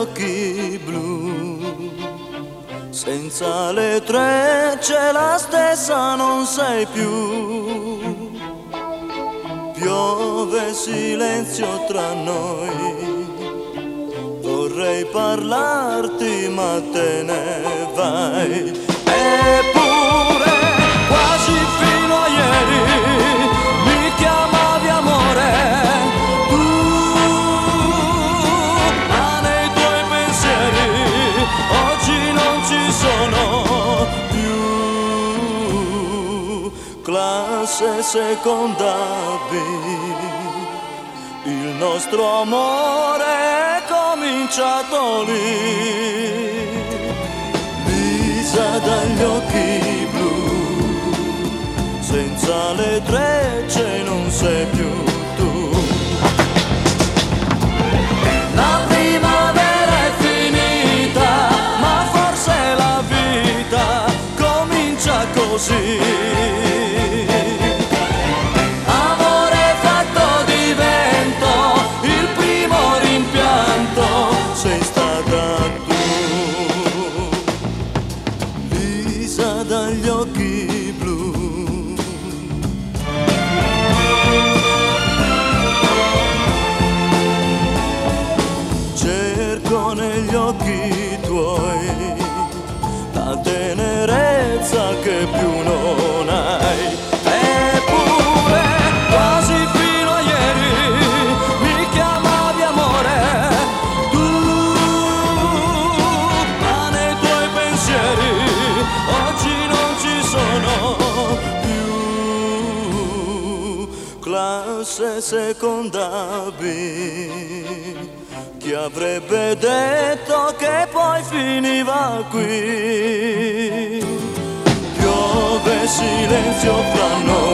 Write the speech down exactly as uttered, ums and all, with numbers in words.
occhi blu. Senza le trecce la stessa non sei più. Piove silenzio tra noi. Vorrei parlarti ma te ne vai. Eppure quasi fino a ieri mi chiamavi amore. Tu, ma nei tuoi pensieri oggi non ci sono più. Classe seconda B, il nostro amore è cominciato lì. Lisa dagli occhi blu, senza le trecce non sei più tu. La primavera è finita, ma forse la vita comincia così. Amore fatto di vento, il primo rimpianto sei stata tu. Lisa dagli occhi blu. Cerco negli occhi tuoi la tenerezza che più non hai. Eppure quasi fino a ieri mi chiamavi amore. Tu, ma nei tuoi pensieri oggi non ci sono più. Classe seconda B, chi avrebbe detto che poi finiva qui? Piove silenzio fra noi.